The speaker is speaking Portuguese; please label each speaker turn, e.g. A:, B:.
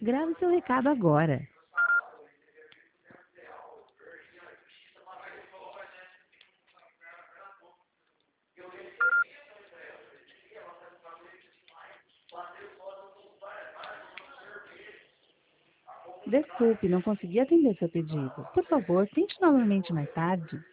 A: Grave seu recado agora. Desculpe, não consegui atender seu pedido. Por favor, tente novamente mais tarde.